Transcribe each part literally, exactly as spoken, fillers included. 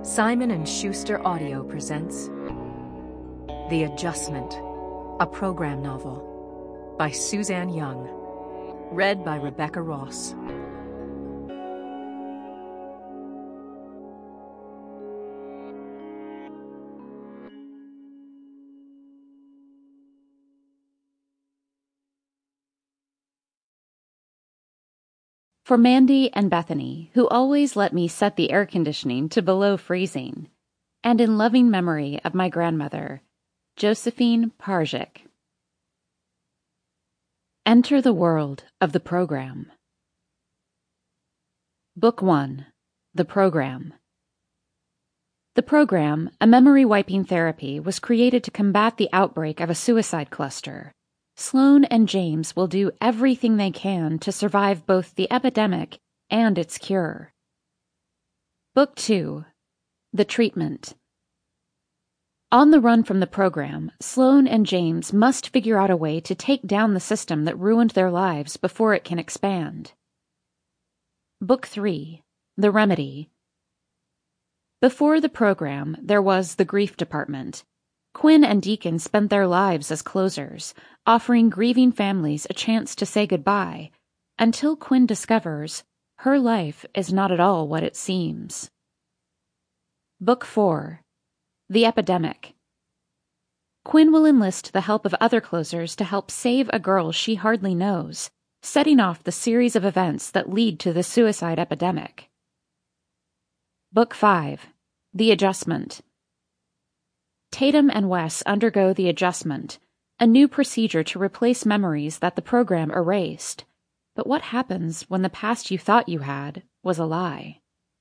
Simon and Schuster Audio presents The Adjustment, a program novel by Suzanne Young, read by Rebecca Ross. For Mandy and Bethany, who always let me set the air conditioning to below freezing, and in loving memory of my grandmother, Josephine Parzik. Enter the world of the program. Book one. The Program. The program, a memory-wiping therapy, was created to combat the outbreak of a suicide cluster. Sloan and James will do everything they can to survive both the epidemic and its cure. Book two. The Treatment. On the run from the program, Sloan and James must figure out a way to take down the system that ruined their lives before it can expand. Book three. The Remedy. Before the program, there was the Grief Department. Quinn and Deacon spent their lives as closers, offering grieving families a chance to say goodbye, until Quinn discovers her life is not at all what it seems. Book four. The Epidemic. Quinn will enlist the help of other closers to help save a girl she hardly knows, setting off the series of events that lead to the suicide epidemic. Book five. The Adjustment. Tatum and Wes undergo the adjustment, a new procedure to replace memories that the program erased. But what happens when the past you thought you had was a lie?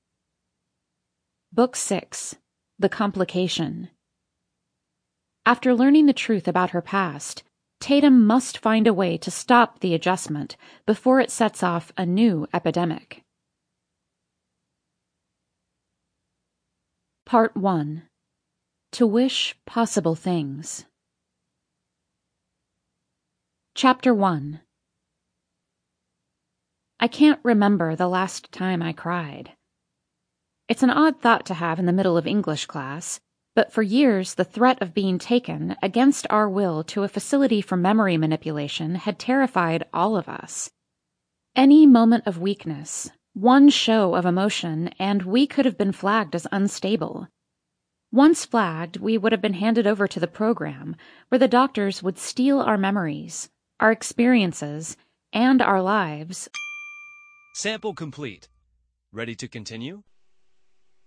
Book six. The Complication. After learning the truth about her past, Tatum must find a way to stop the adjustment before it sets off a new epidemic. Part one. To Wish Possible Things. Chapter one. I can't remember the last time I cried. It's an odd thought to have in the middle of English class, but for years the threat of being taken, against our will, to a facility for memory manipulation had terrified all of us. Any moment of weakness, one show of emotion, and we could have been flagged as unstable. Once flagged, we would have been handed over to the program, where the doctors would steal our memories, our experiences, and our lives. Sample complete. Ready to continue?